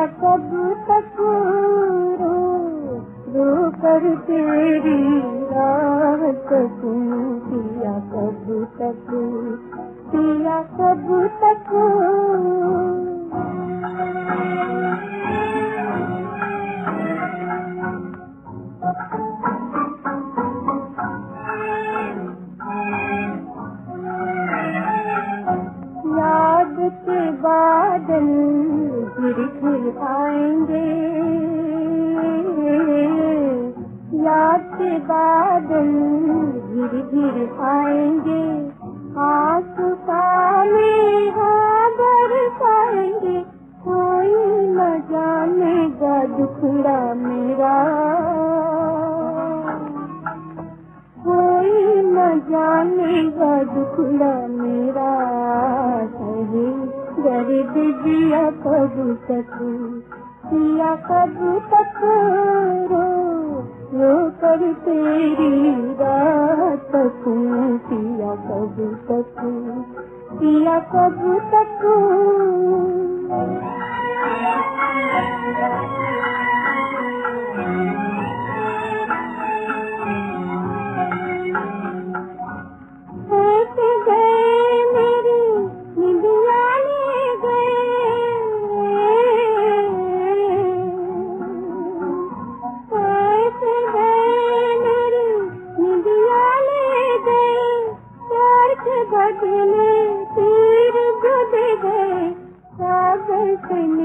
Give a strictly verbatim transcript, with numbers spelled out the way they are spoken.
कब तक रो रो कर तेरी राह तकूं, पिया कब तक, पिया कब तक। याद के बादल गिर गिर आएंगे, याद के बादल गिर गिर आएंगे, आंसू काले हाँ बरसाएंगे, कोई न जानेगा दुखड़ा मेरा, कोई न जानेगा दुखड़ा मेरा। सही दर्द जिया कब तक, पिया कब तक रो रो कर तेरी राह तकूं, पिया कब तक, पिया कब तक। ऐसे गए मेरी निंदिया ले गए, ऐसे गए मेरी निंदिया ले गए, प्यार के बदले तीर गुद गए, सागर से